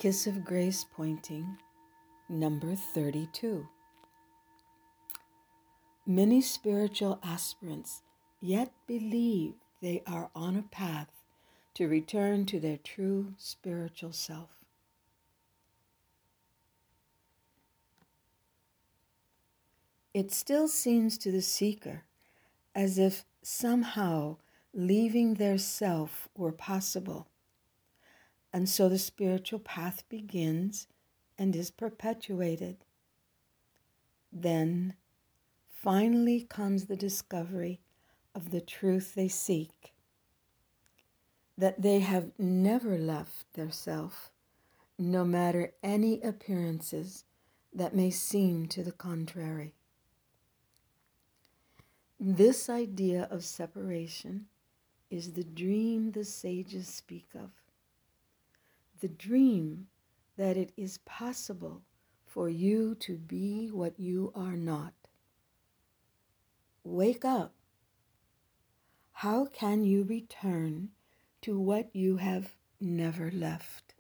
Kiss of Grace Pointing, number 32. Many spiritual aspirants yet believe they are on a path to return to their true spiritual self. It still seems to the seeker as if somehow leaving their self were possible, and so the spiritual path begins and is perpetuated. Then finally comes the discovery of the truth they seek, that they have never left their self, no matter any appearances that may seem to the contrary. This idea of separation is the dream the sages speak of, the dream that it is possible for you to be what you are not. Wake up. How can you return to what you have never left?